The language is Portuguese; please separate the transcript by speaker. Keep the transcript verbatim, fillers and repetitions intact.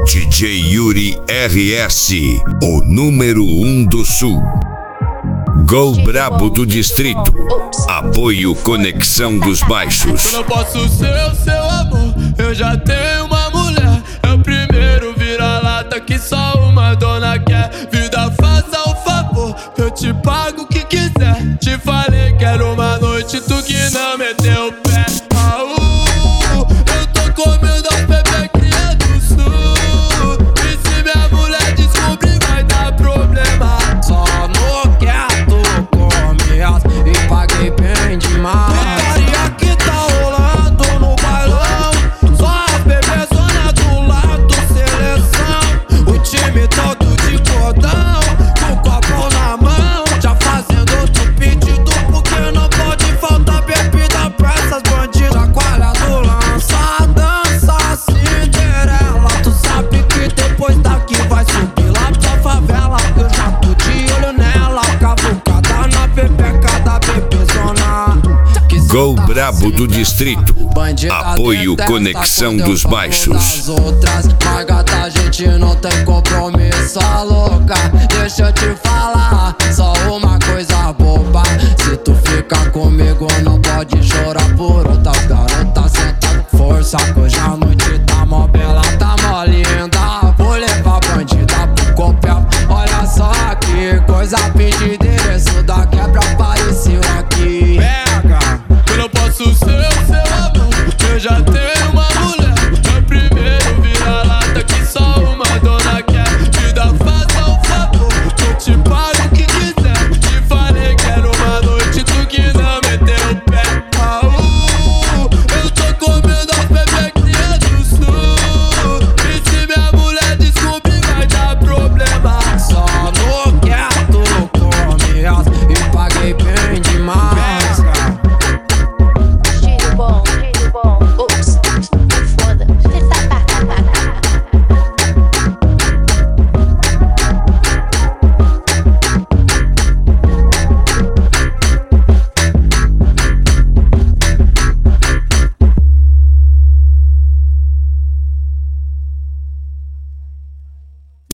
Speaker 1: D J Yuri R S, o número um do sul. Gol brabo do distrito. Apoio Conexão dos Baixos.
Speaker 2: Eu não posso ser o seu amor, eu já tenho uma mulher. É o primeiro vira-lata que só uma dona quer. Vida, faça o favor, eu te pago o que quiser. Te falei que era uma noite, tu que não meteu o pé. Ah, uh, eu tô comendo as bebequinhas do sul. E se minha mulher descobrir vai dar problema.
Speaker 3: Só no quieto come as e paguei bem demais. Putaria que tá rolando no bailão, só as bebezona do lado, seleção. O time todo de cordão, com o copo na mão, já fazendo outro pedido, porque não pode faltar bebida pra essas bandidas. Chacoalha do lança, dança Cinderela. Tu sabe que depois daqui vai subir lá pra favela. Eu já tô de olho nela, cavucada na pepeca da bebezona.
Speaker 1: Gol brabo do distrito. Apoio Conexão dos Baixos.
Speaker 3: Outras, mas gata, a gente não tem compromisso, a louca. Deixa eu te falar, só uma coisa boba. Se tu ficar comigo, não pode chorar por outra. Garota, senta com força, que hoje a noite tá mó bela, tá mó linda. Vou levar bandida pro copel. Olha só que coisa, pedi endereço da quebra, apareceu aqui.
Speaker 2: Pega, eu não posso ser o seu amor, eu já tenho